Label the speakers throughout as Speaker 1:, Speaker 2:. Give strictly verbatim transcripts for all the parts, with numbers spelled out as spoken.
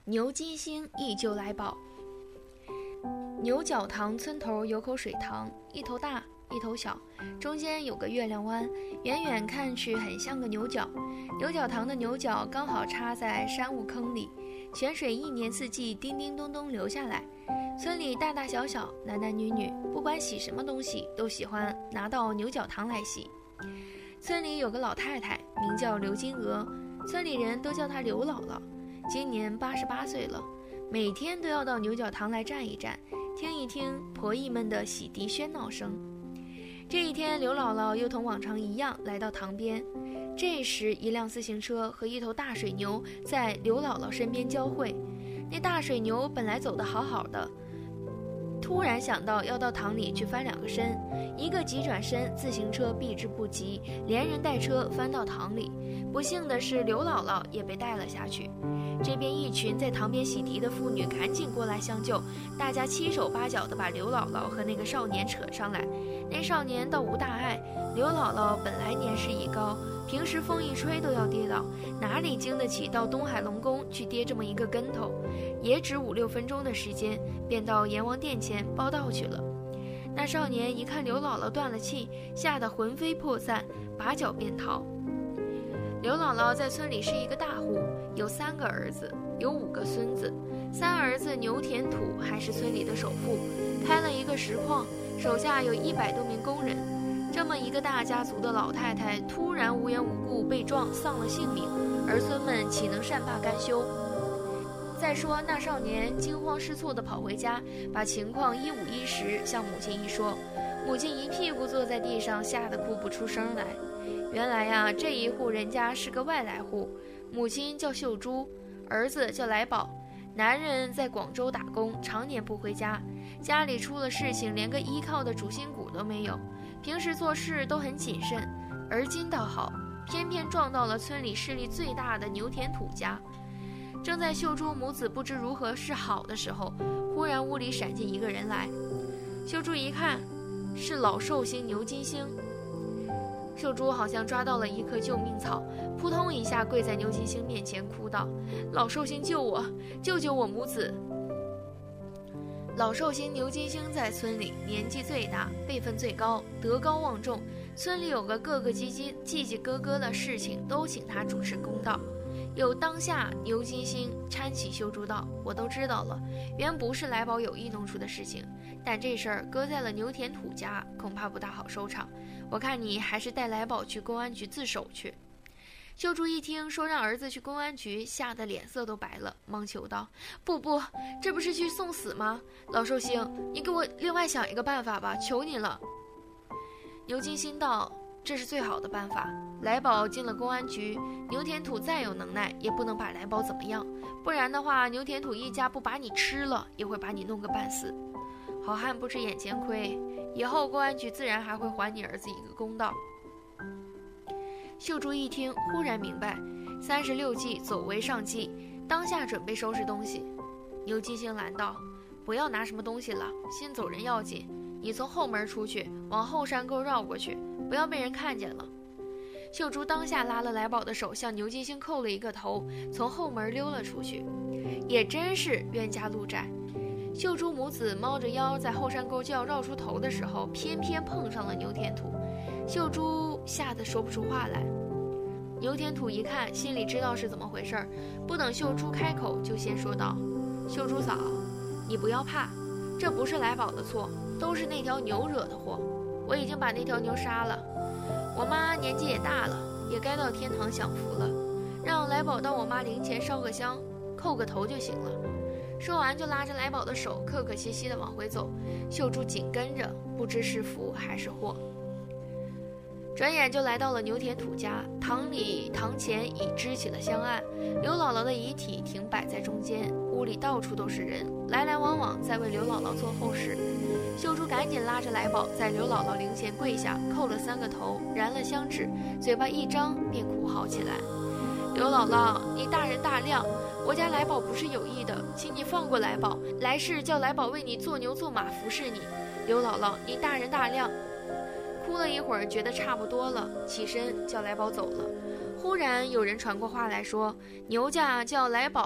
Speaker 1: 牛金星忆旧来宝。牛角塘村头有口水塘，一头大一头小，中间有个月亮湾，远远看去很像个牛角。牛角塘的牛角刚好插在山雾坑里，泉水一年四季叮叮咚咚流下来。村里大大小小男男女女，不管洗什么东西都喜欢拿到牛角塘来洗。村里有个老太太名叫刘金娥，村里人都叫她刘姥姥，今年八十八岁了，每天都要到牛角塘来站一站，听一听婆姨们的洗涤喧闹声。这一天，刘姥姥又同往常一样来到塘边，这时一辆自行车和一头大水牛在刘姥姥身边交汇。那大水牛本来走得好好的，突然想到要到塘里去翻两个身，一个急转身，自行车避之不及，连人带车翻到塘里。不幸的是，刘姥姥也被带了下去。这边一群在塘边洗涤的妇女赶紧过来相救，大家七手八脚地把刘姥姥和那个少年扯上来。那少年倒无大碍，刘姥姥本来年事已高，平时风一吹都要跌倒，哪里经得起到东海龙宫去跌这么一个跟头？也只五六分钟的时间，便到阎王殿前报道去了。那少年一看刘姥姥断了气，吓得魂飞魄散，拔脚便逃。刘姥姥在村里是一个大户，有三个儿子，有五个孙子。三儿子牛田土还是村里的首富，开了一个石矿，手下有一百多名工人。这么一个大家族的老太太突然无缘无故被撞丧了性命，儿孙们岂能善罢甘休？再说那少年惊慌失措地跑回家，把情况一五一十向母亲一说，母亲一屁股坐在地上，吓得哭不出声来。原来呀，这一户人家是个外来户，母亲叫秀珠，儿子叫来宝。男人在广州打工，常年不回家，家里出了事情，连个依靠的主心骨都没有，平时做事都很谨慎。而今倒好，偏偏撞到了村里势力最大的牛田土家。正在秀珠母子不知如何是好的时候，忽然屋里闪进一个人来。秀珠一看，是老寿星牛金星。秀珠好像抓到了一棵救命草，扑通一下跪在牛金星面前，哭道：“老寿星救我，救救我母子！”老寿星牛金星在村里年纪最大，辈分最高，德高望重，村里有个各个叽叽叽叽咯咯的事情，都请他主持公道。有当下牛金星搀起秀珠道：“我都知道了，原不是来宝有意弄出的事情，但这事儿搁在了牛田土家，恐怕不大好收场。我看你还是带来宝去公安局自首去。”秀珠一听说让儿子去公安局，吓得脸色都白了，忙求道：“不不，这不是去送死吗？老寿星，你给我另外想一个办法吧，求你了。”牛金星道：“这是最好的办法。来宝进了公安局，牛田土再有能耐，也不能把来宝怎么样。不然的话，牛田土一家不把你吃了，也会把你弄个半死。好汉不吃眼前亏，以后公安局自然还会还你儿子一个公道。”秀珠一听，忽然明白，三十六计，走为上计，当下准备收拾东西。牛金星拦道：“不要拿什么东西了，先走人要紧。你从后门出去，往后山沟绕过去，不要被人看见了。”秀珠当下拉了来宝的手，向牛金星叩了一个头，从后门溜了出去。也真是冤家路窄，秀珠母子猫着腰在后山沟就要绕出头的时候，偏偏碰上了牛田土。秀珠吓得说不出话来。牛田土一看，心里知道是怎么回事，不等秀珠开口，就先说道：“秀珠嫂，你不要怕，这不是来宝的错，都是那条牛惹的祸。我已经把那条牛杀了。我妈年纪也大了，也该到天堂享福了，让来宝到我妈灵前烧个香，叩个头就行了。”说完就拉着来宝的手，客客气气地往回走。秀珠紧跟着，不知是福还是祸。转眼就来到了牛田土家，堂里堂前已支起了香案，刘姥姥的遗体停摆在中间，屋里到处都是人，来来往往在为刘姥姥做后事。秀珠赶紧拉着来宝在刘姥姥灵前跪下，叩了三个头，燃了香纸，嘴巴一张便哭嚎起来：“刘姥姥，你大人大量，我家来宝不是有意的，请你放过来宝，来世叫来宝为你做牛做马服侍你。刘姥姥，你大人大量。”哭了一会儿，觉得差不多了，起身叫来宝走了。忽然有人传过话来说，牛家叫来宝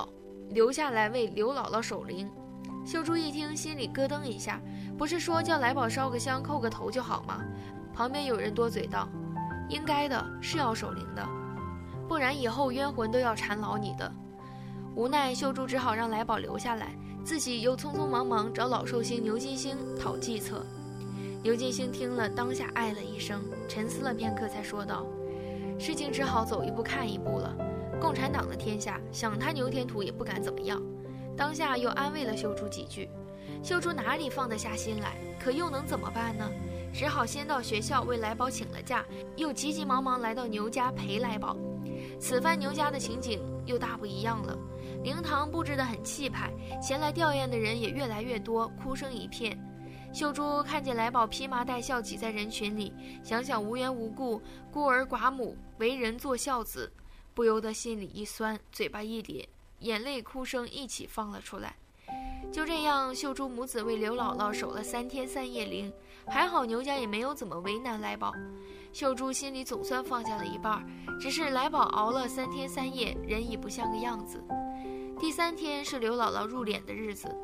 Speaker 1: 留下来为刘姥姥守灵。秀珠一听，心里咯噔一下，不是说叫来宝烧个香叩个头就好吗？旁边有人多嘴道，应该的，是要守灵的，不然以后冤魂都要缠牢你的。无奈秀珠只好让来宝留下来，自己又匆匆忙忙找老寿星牛金星讨计策。牛金星听了，当下唉了一声，沉思了片刻，才说道：事情只好走一步看一步了。共产党的天下，想他牛天土也不敢怎么样。当下又安慰了秀珠几句。秀珠哪里放得下心来，可又能怎么办呢？只好先到学校为来宝请了假，又急急忙忙来到牛家陪来宝。此番牛家的情景又大不一样了，灵堂布置得很气派，前来吊唁的人也越来越多，哭声一片。秀珠看见来宝披麻戴孝挤在人群里，想想无缘无故孤儿寡母为人做孝子，不由得心里一酸，嘴巴一咧，眼泪哭声一起放了出来。就这样，秀珠母子为刘姥姥守了三天三夜灵，还好牛家也没有怎么为难来宝。秀珠心里总算放下了一半，只是来宝熬了三天三夜，人已不像个样子。第三天是刘姥姥入殓的日子，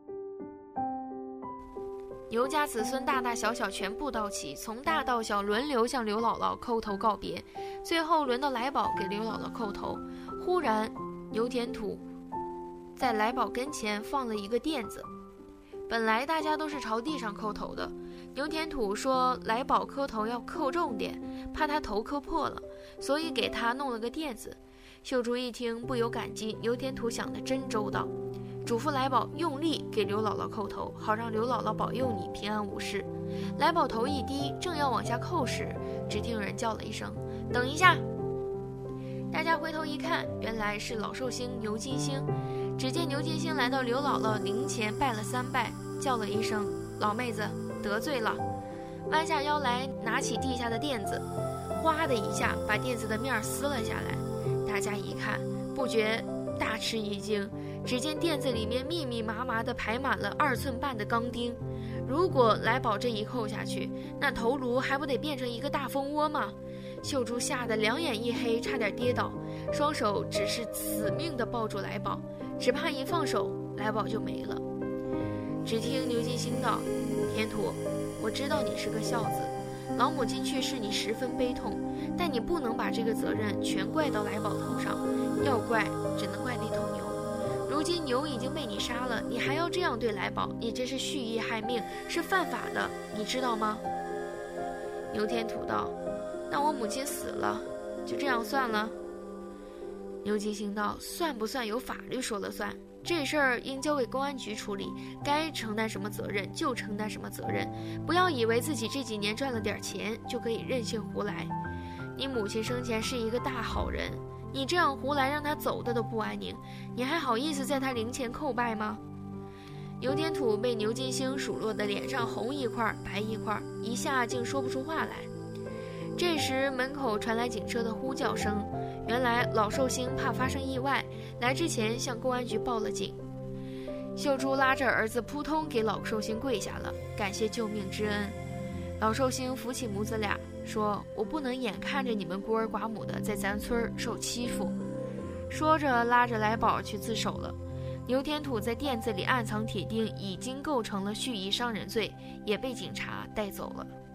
Speaker 1: 牛家子孙大大小小全部到齐，从大到小轮流向刘姥姥叩头告别，最后轮到来宝给刘姥姥叩头。忽然牛田土在来宝跟前放了一个垫子，本来大家都是朝地上叩头的，牛田土说来宝磕头要扣重点，怕他头磕破了，所以给他弄了个垫子。秀珠一听不由感激，牛田土想得真周到，嘱咐来宝用力给刘姥姥叩头，好让刘姥姥保佑你平安无事。来宝头一低，正要往下叩时，只听有人叫了一声：等一下！大家回头一看，原来是老寿星牛金星。只见牛金星来到刘姥姥灵前拜了三拜，叫了一声：老妹子得罪了，弯下腰来拿起地下的垫子，哗的一下把垫子的面撕了下来。大家一看，不觉大吃一惊，只见垫子里面密密麻麻地排满了二寸半的钢钉。如果来宝这一扣下去，那头颅还不得变成一个大蜂窝吗？秀珠吓得两眼一黑，差点跌倒，双手只是死命地抱住来宝，只怕一放手，来宝就没了。只听牛金星道：田土，我知道你是个孝子，老母亲去世你十分悲痛，但你不能把这个责任全怪到来宝头上，要怪只能怪那头牛。如今牛已经被你杀了，你还要这样对来宝，你这是蓄意害命，是犯法的，你知道吗？牛天土道：那我母亲死了，就这样算了？牛金星道：算不算由法律说了算，这事儿应交给公安局处理，该承担什么责任就承担什么责任，不要以为自己这几年赚了点钱就可以任性胡来。你母亲生前是一个大好人，你这样胡来让她走的都不安宁，你还好意思在她灵前叩拜吗？牛天土被牛金星数落的脸上红一块白一块，一下竟说不出话来。这时门口传来警车的呼叫声，原来老寿星怕发生意外，来之前向公安局报了警。秀珠拉着儿子扑通给老寿星跪下了，感谢救命之恩。老寿星扶起母子俩，说：我不能眼看着你们孤儿寡母的在咱村受欺负。说着拉着来宝去自首了。牛天土在垫子里暗藏铁钉，已经构成了蓄意伤人罪，也被警察带走了。